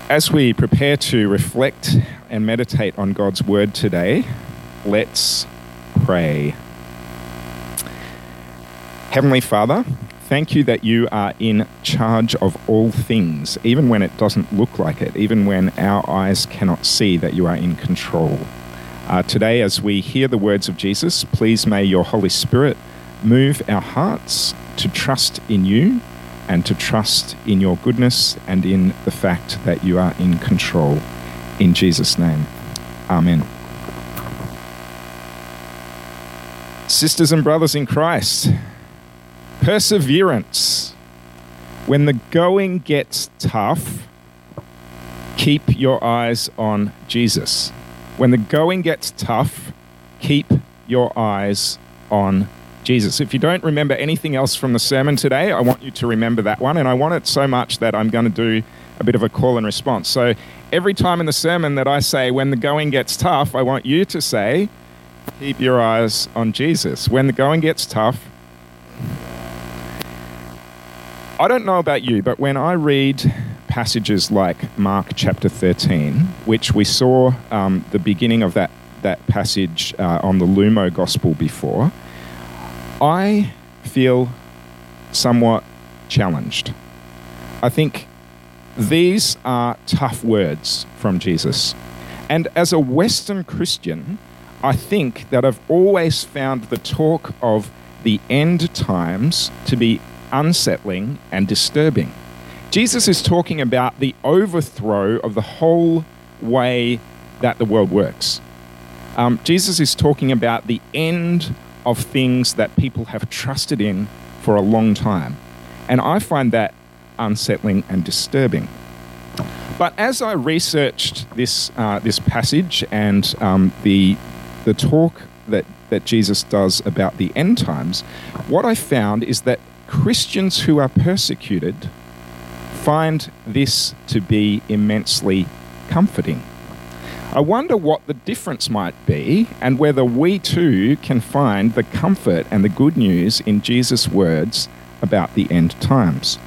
As we prepare to reflect and meditate on God's word today, let's pray. Heavenly Father, thank you that you are in charge of all things, even when it doesn't look like it, even when our eyes cannot see that you are in control. Today, as we hear the words of Jesus, please may your Holy Spirit move our hearts to trust in you and to trust in your goodness and in the fact that you are in control. In Jesus' name, amen. Sisters and brothers in Christ, perseverance. When the going gets tough, keep your eyes on Jesus. When the going gets tough, keep your eyes on Jesus. If you don't remember anything else from the sermon today, I want you to remember that one, and I want it so much that I'm going to do a bit of a call and response. So every time in the sermon that I say, when the going gets tough, I want you to say, keep your eyes on Jesus. When the going gets tough, I don't know about you, but when I read passages like Mark chapter 13, which we saw the beginning of that passage on the Lumo Gospel before, I feel somewhat challenged. I think these are tough words from Jesus. And as a Western Christian, I think that I've always found the talk of the end times to be unsettling and disturbing. Jesus is talking about the overthrow of the whole way that the world works. Jesus is talking about the end of things that people have trusted in for a long time. And I find that unsettling and disturbing. But as I researched this passage and the talk that Jesus does about the end times, what I found is that Christians who are persecuted find this to be immensely comforting. I wonder what the difference might be and whether we too can find the comfort and the good news in Jesus' words about the end times.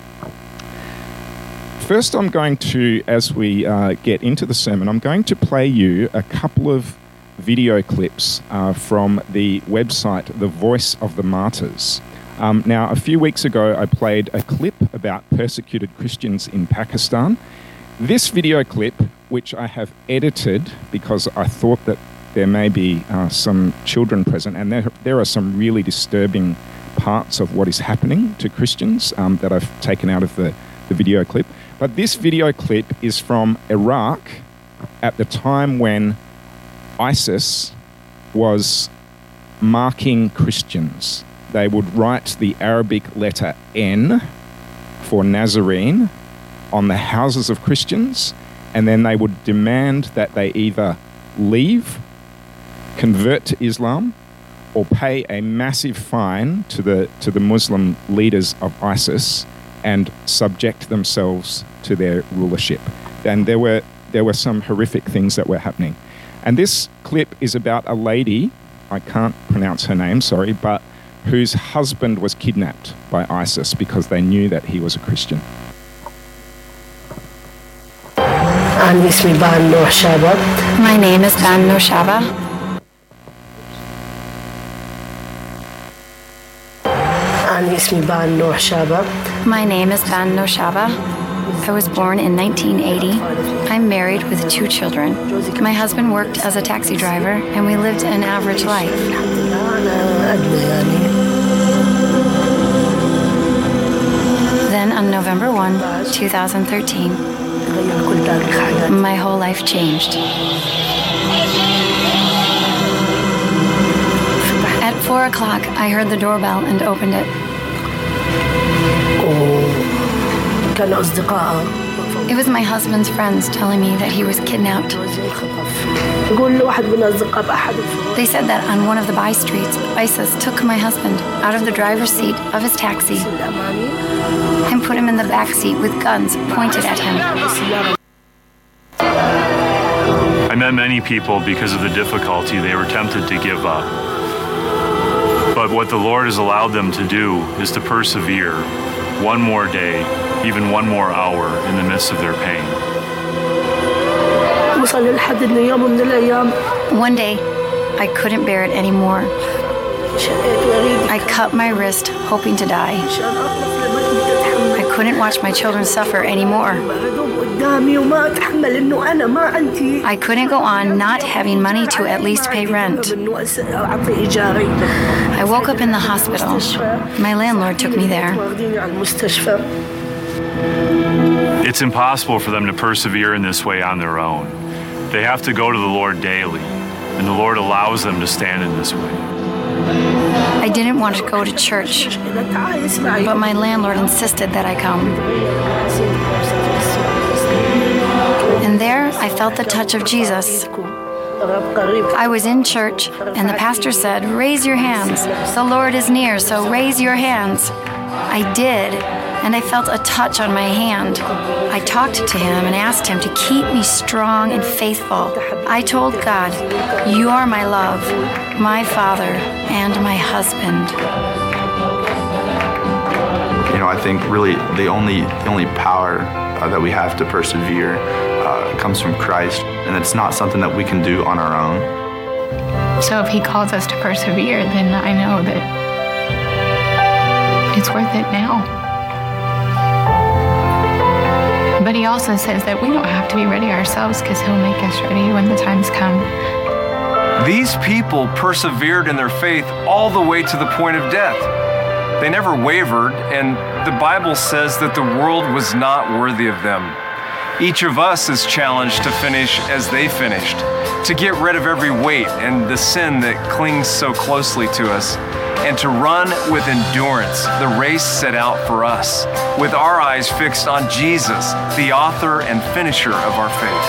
First, I'm going to, as we get into the sermon, I'm going to play you a couple of video clips from the website The Voice of the Martyrs. Now, a few weeks ago, I played a clip about persecuted Christians in Pakistan. This video clip, which I have edited because I thought that there may be some children present, and there are some really disturbing parts of what is happening to Christians that I've taken out of the video clip. But this video clip is from Iraq at the time when ISIS was marking Christians. They would write the Arabic letter N for Nazarene on the houses of Christians, and then they would demand that they either leave, convert to Islam, or pay a massive fine to the Muslim leaders of ISIS and subject themselves to their rulership. And there were some horrific things that were happening. And this clip is about a lady, I can't pronounce her name, sorry, but whose husband was kidnapped by ISIS because they knew that he was a Christian. My name is Ban Noor Shaba. My name is Ban Noor Shaba. I was born in 1980. I'm married with 2 children. My husband worked as a taxi driver, and we lived an average life. Then on November 1, 2013, my whole life changed. At 4 o'clock, I heard the doorbell and opened it. It was my husband's friends telling me that he was kidnapped. They said that on one of the by streets, ISIS took my husband out of the driver's seat of his taxi and put him in the back seat with guns pointed at him. I met many people because of the difficulty. They were tempted to give up. But what the Lord has allowed them to do is to persevere one more day, even one more hour in the midst of their pain. One day, I couldn't bear it anymore. I cut my wrist, hoping to die. I couldn't watch my children suffer anymore. I couldn't go on not having money to at least pay rent. I woke up in the hospital. My landlord took me there. It's impossible for them to persevere in this way on their own. They have to go to the Lord daily, and the Lord allows them to stand in this way. I didn't want to go to church, but my landlord insisted that I come. And there, I felt the touch of Jesus. I was in church, and the pastor said, "Raise your hands. The Lord is near, so raise your hands." I did, and I felt a touch on my hand. I talked to him and asked him to keep me strong and faithful. I told God, "You are my love, my Father, and my husband." You know, I think really the only power that we have to persevere comes from Christ, and it's not something that we can do on our own. So if he calls us to persevere, then I know that it's worth it now. But he also says that we don't have to be ready ourselves because he'll make us ready when the times come. These people persevered in their faith all the way to the point of death. They never wavered, and the Bible says that the world was not worthy of them. Each of us is challenged to finish as they finished, to get rid of every weight and the sin that clings so closely to us, and to run with endurance the race set out for us, with our eyes fixed on Jesus, the author and finisher of our faith.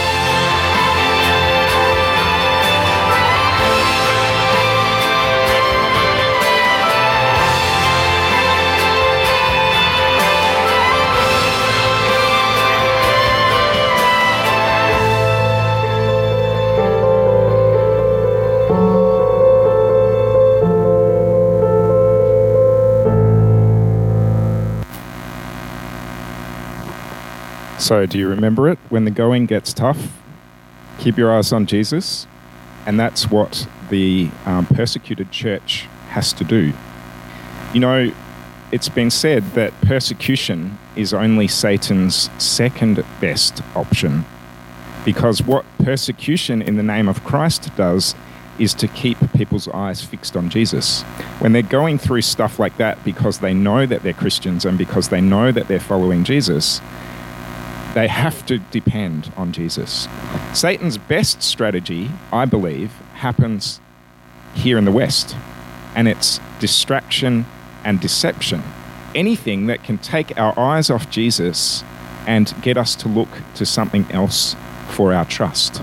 So do you remember it? When the going gets tough, keep your eyes on Jesus. And that's what the persecuted church has to do. You know, it's been said that persecution is only Satan's second best option, because what persecution in the name of Christ does is to keep people's eyes fixed on Jesus. When they're going through stuff like that because they know that they're Christians and because they know that they're following Jesus, they have to depend on Jesus. Satan's best strategy, I believe, happens here in the West, and it's distraction and deception. Anything that can take our eyes off Jesus and get us to look to something else for our trust.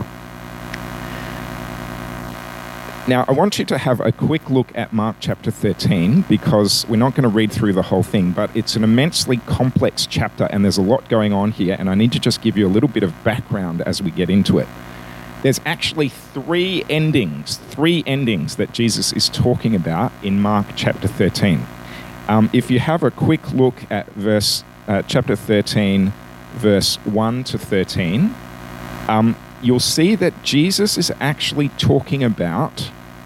Now, I want you to have a quick look at Mark chapter 13, because we're not going to read through the whole thing, but it's an immensely complex chapter and there's a lot going on here, and I need to just give you a little bit of background as we get into it. There's actually three endings that Jesus is talking about in Mark chapter 13. If you have a quick look at chapter 13, verse 1 to 13, you'll see that Jesus is actually talking about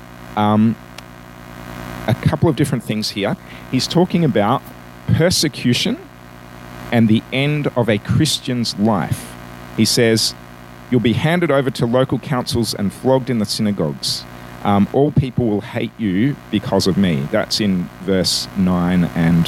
a couple of different things here. He's talking about persecution and the end of a Christian's life. He says, "You'll be handed over to local councils and flogged in the synagogues. All people will hate you because of me." That's in verse 9 and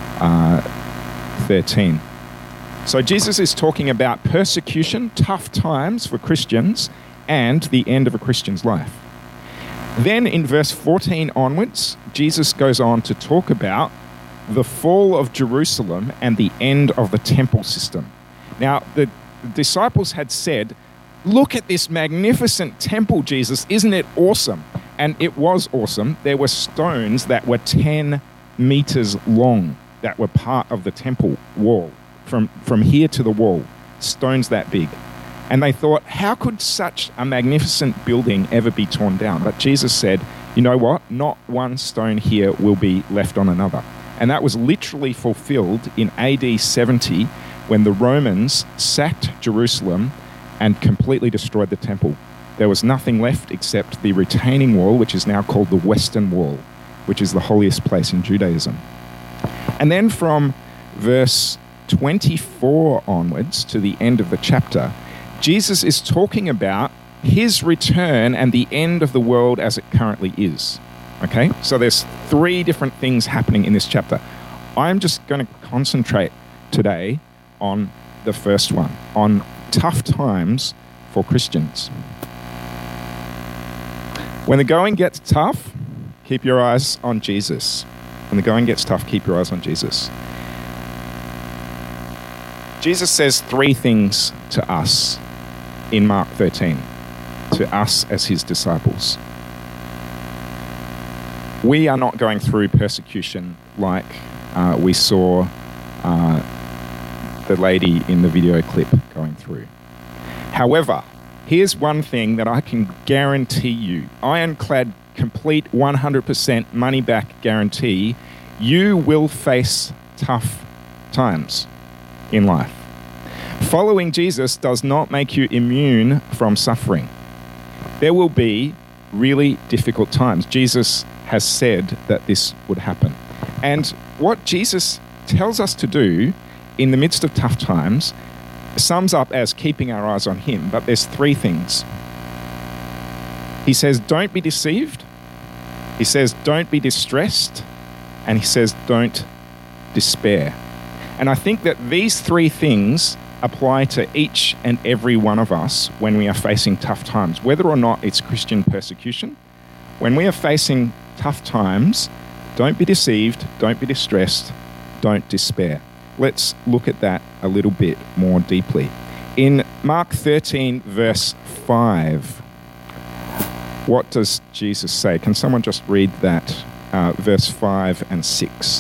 13. So Jesus is talking about persecution, tough times for Christians, and the end of a Christian's life. Then in verse 14 onwards, Jesus goes on to talk about the fall of Jerusalem and the end of the temple system. Now, the disciples had said, "Look at this magnificent temple, Jesus. Isn't it awesome?" And it was awesome. There were stones that were 10 meters long that were part of the temple wall. From here to the wall, stones that big. And they thought, how could such a magnificent building ever be torn down? But Jesus said, you know what? Not one stone here will be left on another. And that was literally fulfilled in AD 70 when the Romans sacked Jerusalem and completely destroyed the temple. There was nothing left except the retaining wall, which is now called the Western Wall, which is the holiest place in Judaism. And then from verse 24 onwards to the end of the chapter, Jesus is talking about his return and the end of the world as it currently is. Okay? So there's 3 different things happening in this chapter. I'm just going to concentrate today on the first one, on tough times for Christians. When the going gets tough, keep your eyes on Jesus. When the going gets tough, keep your eyes on Jesus. Jesus says 3 things to us in Mark 13, to us as his disciples. We are not going through persecution like we saw the lady in the video clip going through. However, here's one thing that I can guarantee you, ironclad, complete 100% money-back guarantee, you will face tough times in life. Following Jesus does not make you immune from suffering. There will be really difficult times. Jesus has said that this would happen. And what Jesus tells us to do in the midst of tough times sums up as keeping our eyes on him, but there's 3 things. He says, don't be deceived. He says, don't be distressed. And he says, don't despair. And I think that these 3 things apply to each and every one of us when we are facing tough times, whether or not it's Christian persecution. When we are facing tough times, don't be deceived, don't be distressed, don't despair. Let's look at that a little bit more deeply. In Mark 13, verse 5, what does Jesus say? Can someone just read that, verse 5 and 6?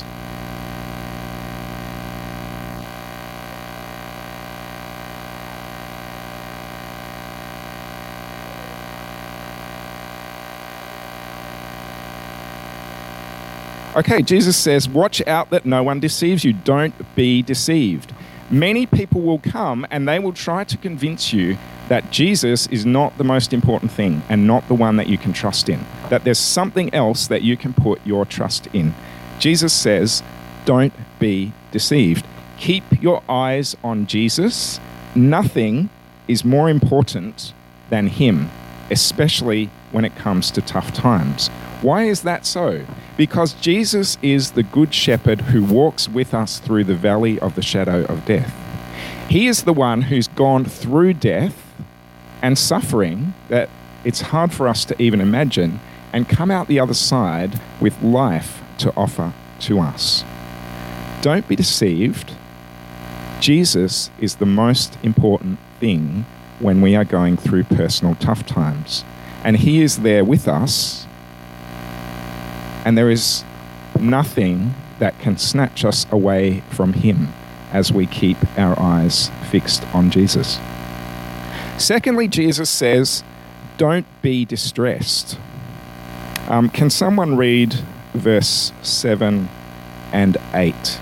Okay, Jesus says, watch out that no one deceives you. Don't be deceived. Many people will come and they will try to convince you that Jesus is not the most important thing and not the one that you can trust in, that there's something else that you can put your trust in. Jesus says, don't be deceived. Keep your eyes on Jesus. Nothing is more important than him, especially when it comes to tough times. Why is that so? Because Jesus is the good shepherd who walks with us through the valley of the shadow of death. He is the one who's gone through death and suffering that it's hard for us to even imagine, and come out the other side with life to offer to us. Don't be deceived. Jesus is the most important thing when we are going through personal tough times. And he is there with us. And there is nothing that can snatch us away from him as we keep our eyes fixed on Jesus. Secondly, Jesus says, don't be distressed. Can someone read verse 7 and 8?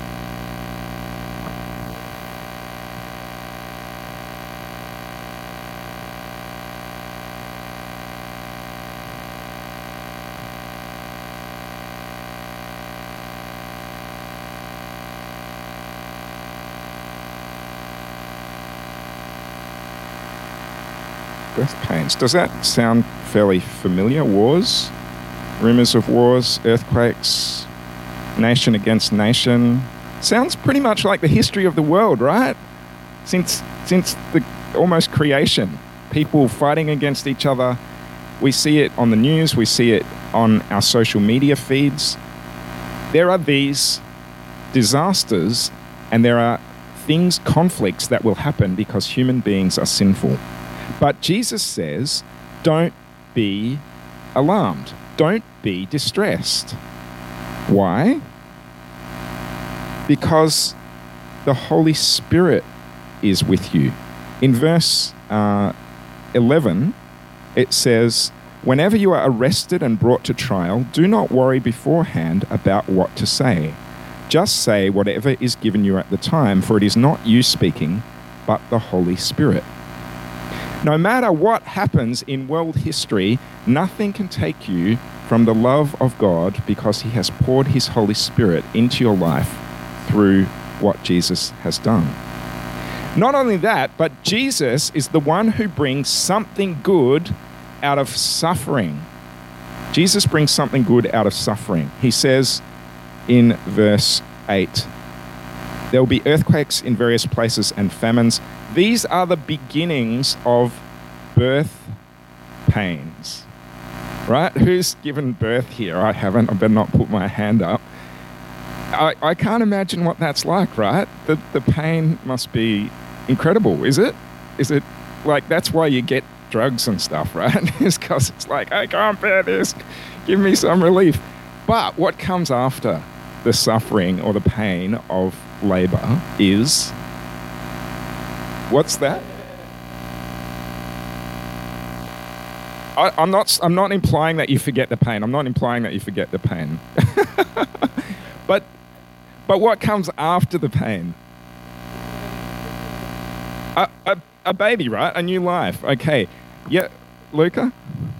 Birth pains. Does that sound fairly familiar? Wars, rumors of wars, earthquakes, nation against nation. Sounds pretty much like the history of the world, right? Since the almost creation, people fighting against each other. We see it on the news, we see it on our social media feeds. There are these disasters and there are things, conflicts that will happen because human beings are sinful. But Jesus says, don't be alarmed. Don't be distressed. Why? Because the Holy Spirit is with you. In verse 11, it says, whenever you are arrested and brought to trial, do not worry beforehand about what to say. Just say whatever is given you at the time, for it is not you speaking, but the Holy Spirit. No matter what happens in world history, nothing can take you from the love of God because he has poured his Holy Spirit into your life through what Jesus has done. Not only that, but Jesus is the one who brings something good out of suffering. Jesus brings something good out of suffering. He says in verse 8, there will be earthquakes in various places and famines. These are the beginnings of birth pains. Right? Who's given birth here? I haven't. I better not put my hand up. I can't imagine what that's like, right? The pain must be incredible, is it? Is it like that's why you get drugs and stuff, right? It's because it's like, I can't bear this. Give me some relief. But what comes after the suffering or the pain of labor is, what's that? I'm not implying that you forget the pain. I'm not implying that you forget the pain. But what comes after the pain? A baby, right? A new life. Okay. Yeah, Luca?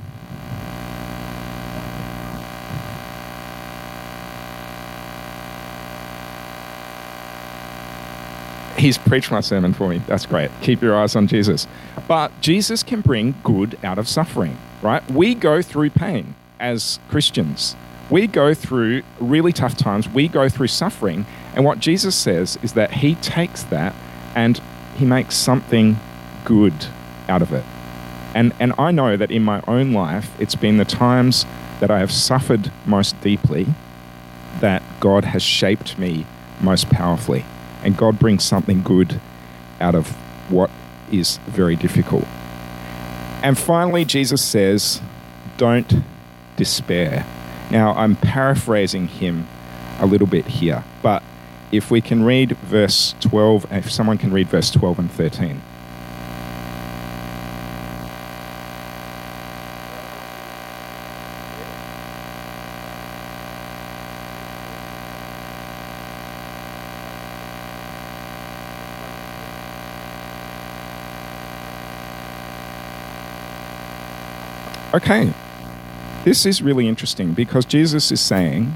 He's preached my sermon for me. That's great. Keep your eyes on Jesus. But Jesus can bring good out of suffering, right? We go through pain as Christians. We go through really tough times. We go through suffering. And what Jesus says is that he takes that and he makes something good out of it. And I know that in my own life, it's been the times that I have suffered most deeply that God has shaped me most powerfully. And God brings something good out of what is very difficult. And finally, Jesus says, don't despair. Now, I'm paraphrasing him a little bit here, but if we can read verse 12, if someone can read verse 12 and 13. Okay, this is really interesting because Jesus is saying,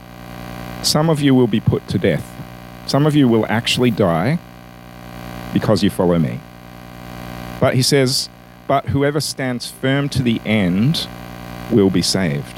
some of you will be put to death. Some of you will actually die because you follow me. But he says, but whoever stands firm to the end will be saved.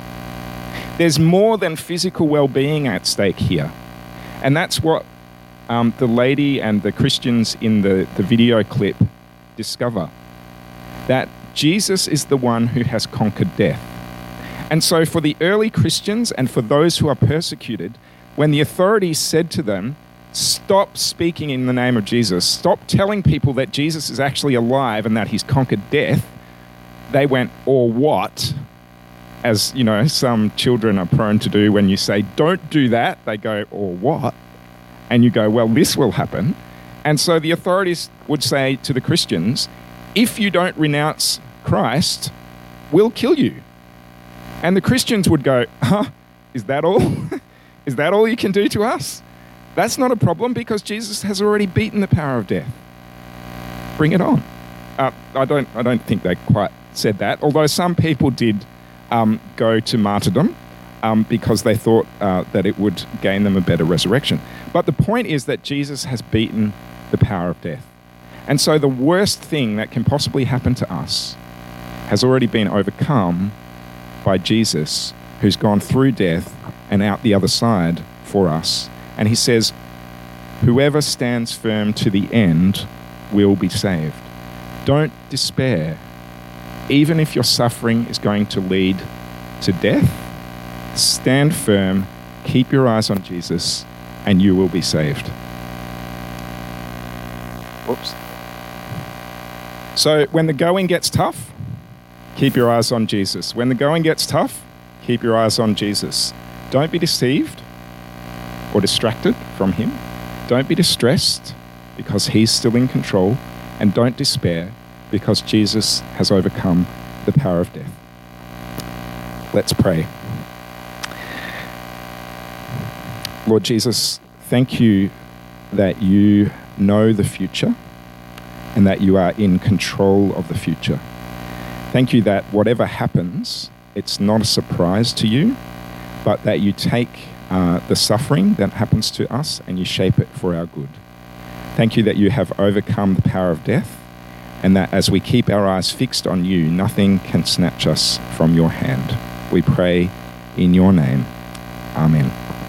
There's more than physical well-being at stake here. And that's what the lady and the Christians in the video clip discover. That Jesus is the one who has conquered death. And so for the early Christians and for those who are persecuted, when the authorities said to them, stop speaking in the name of Jesus, stop telling people that Jesus is actually alive and that he's conquered death, they went, or what? As, you know, some children are prone to do when you say, don't do that, they go, or what? And you go, well, this will happen. And so the authorities would say to the Christians, if you don't renounce Christ, we'll kill you. And the Christians would go, is that all? Is that all you can do to us? That's not a problem because Jesus has already beaten the power of death. Bring it on. I don't think they quite said that, although some people did go to martyrdom because they thought that it would gain them a better resurrection. But the point is that Jesus has beaten the power of death. And so the worst thing that can possibly happen to us has already been overcome by Jesus, who's gone through death and out the other side for us. And he says, whoever stands firm to the end will be saved. Don't despair. Even if your suffering is going to lead to death, stand firm, keep your eyes on Jesus, and you will be saved. Whoops. So when the going gets tough, keep your eyes on Jesus. When the going gets tough, keep your eyes on Jesus. Don't be deceived or distracted from him. Don't be distressed because he's still in control. And don't despair because Jesus has overcome the power of death. Let's pray. Lord Jesus, thank you that you know the future. and that you are in control of the future. Thank you that whatever happens, it's not a surprise to you, but that you take the suffering that happens to us and you shape it for our good. Thank you that you have overcome the power of death, and that as we keep our eyes fixed on you, nothing can snatch us from your hand. We pray in your name. Amen.